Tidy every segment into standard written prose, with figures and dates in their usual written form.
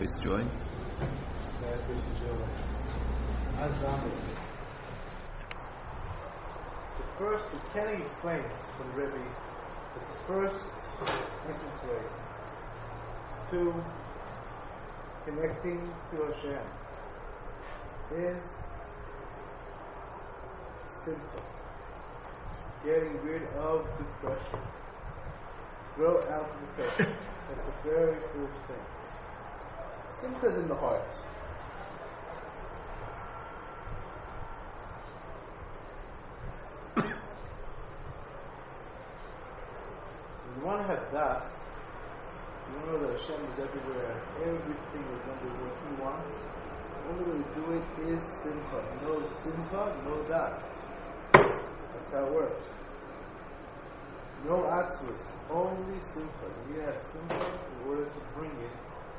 Choice joy. The Kenny explains from Rebbe that the first entranceway to connecting to Hashem is simcha, getting rid of depression, grow out of depression. That's the very first thing. Simcha is in the heart. You want to have das, you want to know that Hashem is everywhere, everything is under what He wants. The only way to do it is simcha. No simcha, no das. That's how it works. No atzvus, only simcha. You have simcha in order to bring it.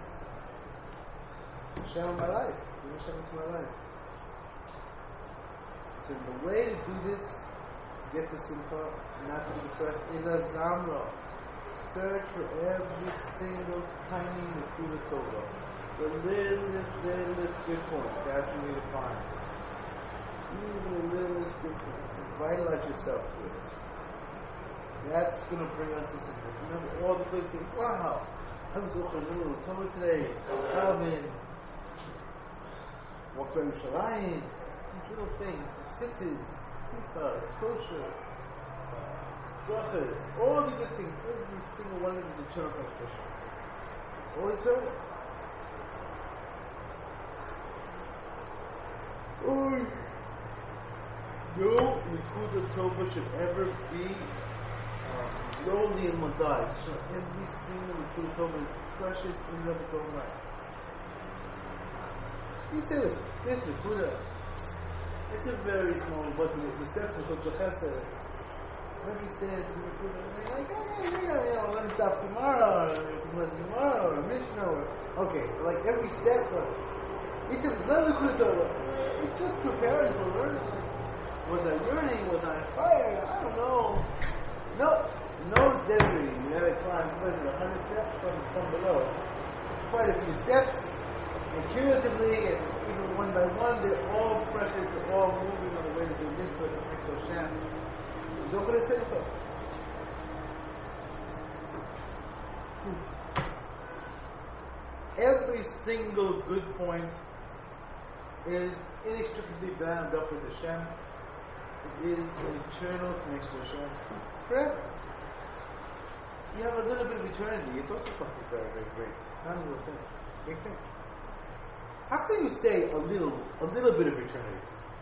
Hashem in my life. Bring Hashem into my life. So the way to do this, to get the simcha, not to be depressed, is a zamra. Search for every single tiny nekuda tova, the littlest good point. That's what you need to find. Even the littlest good point. Vitalize yourself with it. That's going to bring us to simcha. Remember all the good things. Wow, I was looking a little Torah today. Calvin, walked by Yerushalayim. These little things, sittas, kippah, kosher. Brachas, all the good things, every single one of them is eternal contribution. It's all eternal. No Nekuda Tova should ever be lowly in one's eyes. So every single Nekuda Tova is precious in and of its own right. You say this Nekuda, it's a very small, but the steps of Chesed. When you stand to the Buddha, you're like, let me stop tomorrow, or Mishnah, or okay, like every step, it's another Buddha. It's just preparing for learning. Was I yearning? Was I on fire? I don't know. No desert. You have to climb 100 steps from below. Quite a few steps, and cumulatively, and even one by one, they're all precious. They're all moving on the way to the mitzvah to connect to Hashem. Every single good point is inextricably bound up with Hashem. It is an eternal connection to Hashem forever. You have a little bit of eternity. It's also something very, very great. It's not a little thing. Big thing. How can you say a little bit of eternity?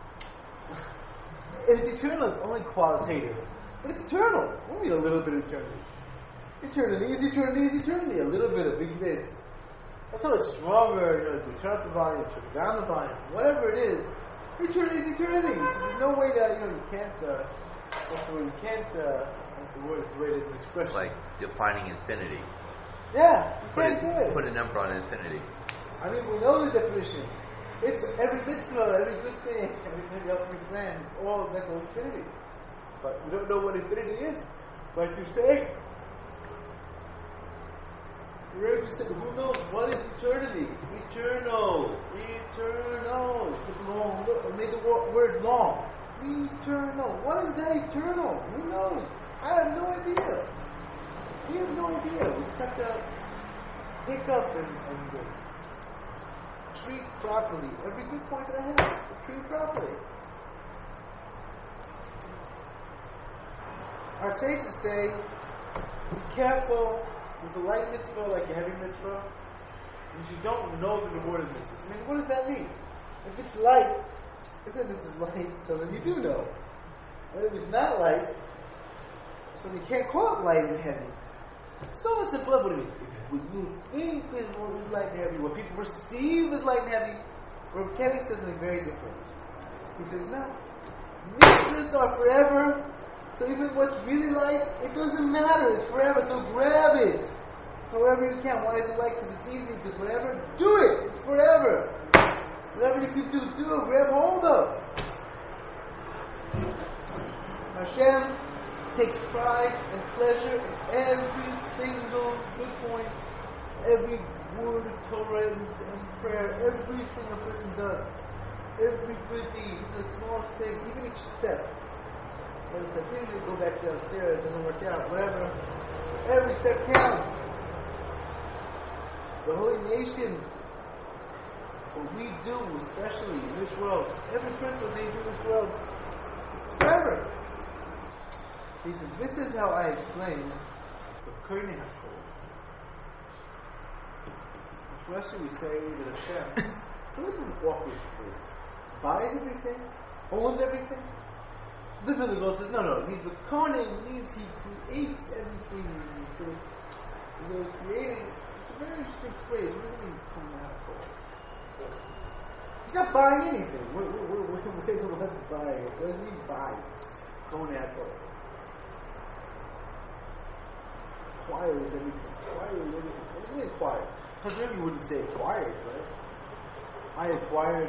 It's eternal, it's only qualitative. But it's eternal. Only a little bit of eternity. Eternity is eternity is eternity. A little bit of big bits. That's not stronger, to turn up the volume, turn down the volume, whatever it is. Eternity is eternity. So there's no way that, you can't, what's the word, the way it's expressed. It's like defining infinity. Yeah, you can't do it. Put a number on infinity. I mean, we know the definition. It's every mitzvah, every good thing, everything else we plan. That's all infinity. But we don't know what infinity is. Like you say, you said, who knows what is eternity? Eternal. Made the word long. Eternal. What is that eternal? Who knows? I have no idea. We have no idea. We just have to pick up and treat properly every good point that I have. Treat properly. I'd say to say, be careful with a light mitzvah like a heavy mitzvah, because you don't know the reward of mitzvahs. I mean, what does that mean? If it's light, so then you do know. And if it's not light, so you can't call it light and heavy. It's still a simple what it means. What you think is light and heavy, what people perceive as light and heavy, Rav Koenig says something very different. He says, no, mitzvahs are forever, so even what's really light, it doesn't matter, it's forever, so grab it. However you can. Why is it light? Because it's easy, because whatever, do it, it's forever. Whatever you can do, grab hold of. Hashem takes pride and pleasure in every single good point, every word of Torah and prayer, everything a person does, every good deed, even the smallest thing, even each step. Every step, even if you go back downstairs, it doesn't work out, whatever. Every step counts. The holy nation, what we do, especially in this world, every person they do in this world, it's forever. He said, this is how I explain the Koine HaKol. Especially we say that Hashem, so we can walk with words. Buys everything, owns everything. This is the Gospel says, no, it means the Koine means he creates everything. So it's creating. It's a very interesting phrase. What does it mean, Koine HaKol? He's not buying anything. We're the ones buying it. What does it mean buy? Koine HaKol. Acquires everything. Acquires everything. What does it mean acquire? Because maybe you wouldn't say acquired, right? I acquired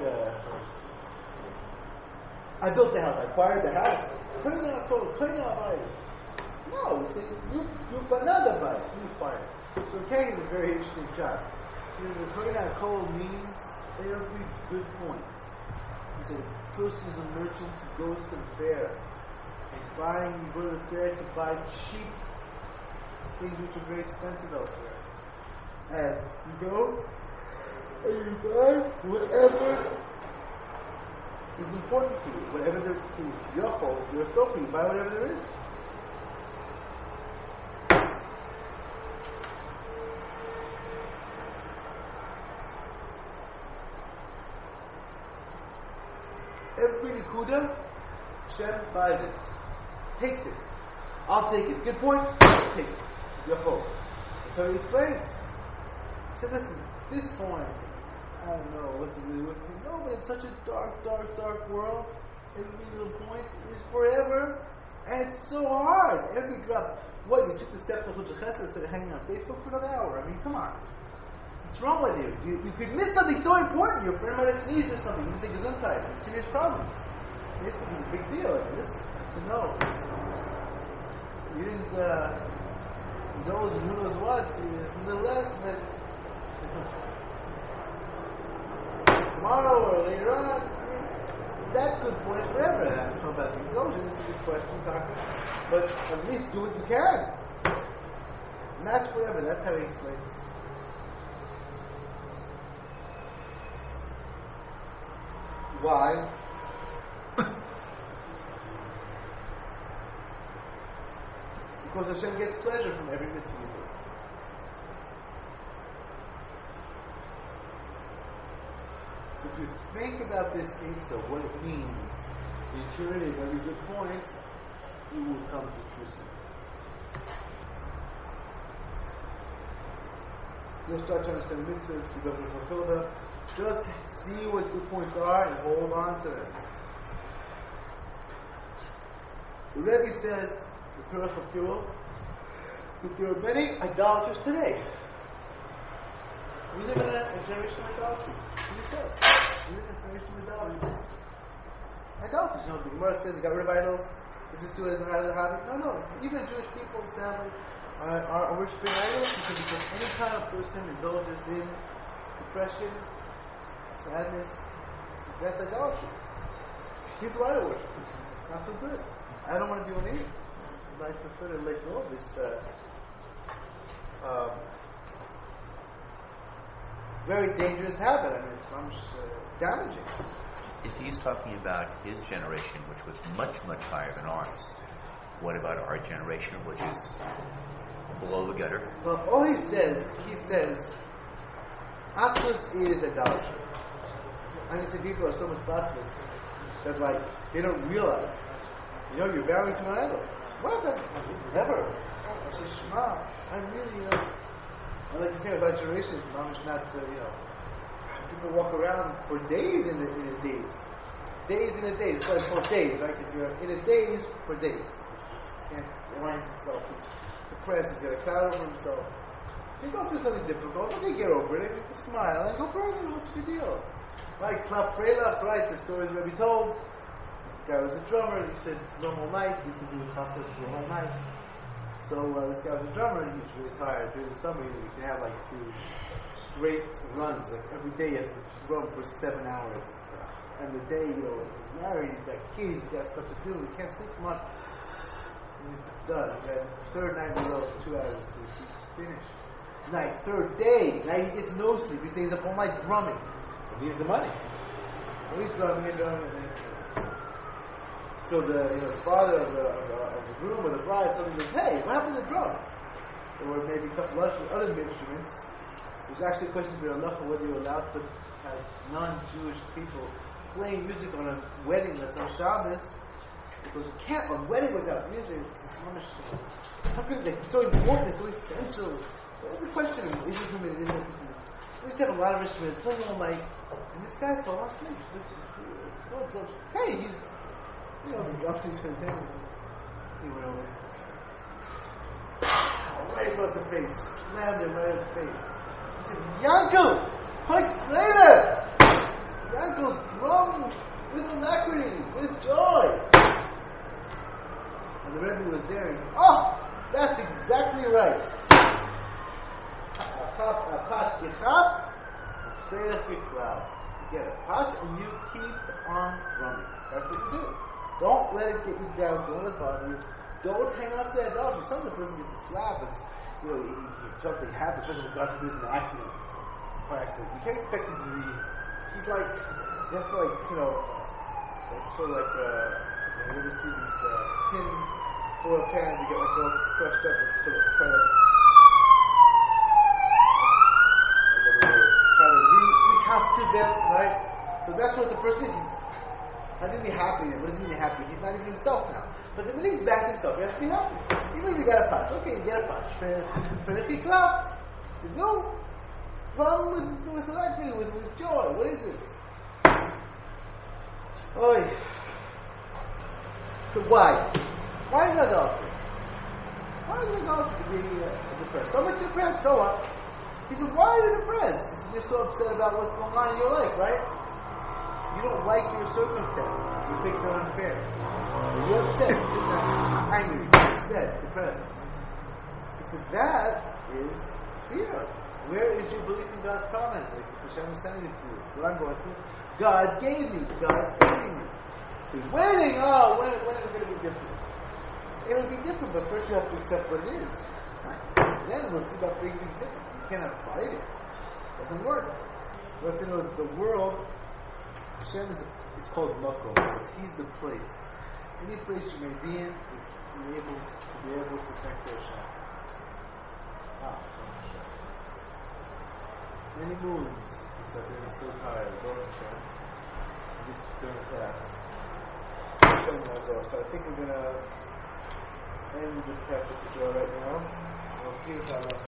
I built the house. I acquired the house. Koine HaKol. No, it's you banana buy it. You acquire. So Kang is a very interesting job. The Koine HaKol means every good point. He said a person is a merchant who goes to the fair. He's buying, you go to the fair to buy cheap things which are very expensive elsewhere. And you go and you buy whatever is important to you. Whatever there is. You're so you buy whatever there is. Every Nikuda, Shem buys it. Takes it. I'll take it. Good point? Take it. Yachol. That's how he explains. So listen, this point, I don't know what to do with it. No, but it's such a dark world. Every little point is forever. And it's so hard. Every drop. What, you took the steps of Chutz Chesed instead of hanging on Facebook for another hour? I mean, come on. What's wrong with you? You could miss something so important. Your friend might have sneezed or something. You can say Gesundheit. Serious problems. Facebook is a big deal. I mean, this, you know. You didn't, knows and who knows what, nonetheless, but tomorrow or later on, I mean, that could point forever. I don't know about the explosion, it's a good question, Doctor. But at least do what you can. And that's forever, that's how he explains it. Why? Because Hashem gets pleasure from every mitzvah you do. So if you think about this answer, what it means, the eternity of every good point, you will come to true sin. You'll start to understand the mitzvahs, you go to fulfill them. Just see what good points are and hold on to them. The Rebbe says, the Torah Chakirah, that there are many idolaters today. We live in a generation of idolatry. He says, we live in a generation of idolatry. Idolaters, you know, the Gemara says they got rid of idols. They just do it as a hobby. No. Even Jewish people, sadly, are worshiping idols because any kind of person indulges in depression, sadness, that's idolatry. People idol worship. It's not so good. I don't want to do it either. I prefer to let go of this very dangerous habit. I mean, it's damaging. If he's talking about his generation, which was much, much higher than ours, what about our generation, which is below the gutter? Well, all he says, Atlas is idolatry. I see people are so much Atlas that, like, they don't realize, you're bowing to an idol. What? Never. I say, Shema, I really, I like to say about generations, not, people walk around for days in a daze. Days in a daze. It's like for days, right? Because you're in a daze for days. He can't align himself. He's depressed. He's got a cloud over himself. If you go through something difficult, okay, get over it. You can smile and go further. What's the deal? Like, Klap Freilach, right? The stories may be told. The guy was a drummer. He said, it's normal night. He used to do chastas for the whole night. So this guy was a drummer and he was really tired. During the summer, you can have like 2 straight runs. Like every day you have to drum for 7 hours. And the day, he's married, he's got kids, he's got stuff to do, he can't sleep much. So he's done. Then third night in a row, 2 hours, he's finished. Night, third day, now he gets no sleep. He stays up all night drumming. He needs the money. So he's drumming and drumming. So the father of the groom or the bride suddenly goes, "Hey, what happened to the drum?" Or maybe a couple other instruments. There's actually a question for Allah whether you're allowed to have non-Jewish people playing music on a wedding that's on Shabbos, because you can't on a wedding without music. How could it be so important? It's so essential. There's a question of Islam and Islam. We used to have a lot of instruments playing all night, and this guy fell asleep. Hey, he's the drums he's fantastic. He went over. Right across the face, slammed him right in the face. He said, "Yankel, Pike Slater!" Yankel drummed with alacrity, with joy. And the Rebbe was there and he said, "Oh, that's exactly right. You get a patch and you keep on drumming. That's what you do. Don't let it get you down. Don't let it bother you. Don't hang on to that dog. Some of the person gets a slap. It's, you something happens. The person got to lose an accident. Car accident. You can't expect him to be. He's like, you have to sort of like, you ever see these tin foil pans that get like all crushed up and try to reconstitute them, right? So that's what the person is. How do you be happy? What does he mean happy? He's not even himself now. But then when he's back himself, he has to be happy. Even if you got a patch, okay, you get a patch. For the clap. So go. Drum with alacrity, with joy. What is this? Oi. So why? Why is adultery? Why is adultery being depressed? So much depressed, so what? He said, why are you depressed? He said, you're so upset about what's going on in your life, right? You don't like your circumstances. You think they're unfair. So you're upset. You're angry, upset, depressed. He said, that is fear. Where is your belief in God's promise? Like Hashem is sending it to you. What I'm going through. God gave me. God saving me. He's waiting. Oh, when is it going to be different? It will be different, but first you have to accept what it is. Then we'll see about making things different. You cannot fight it. It doesn't work. You have to know the world, Hashem is called Makom. He's the place. Any place you may be in is to be able to connect to Hashem. Many moons since I've been so tired. Don't Hashem. During class. So I think we're going to end the class right now. We'll see if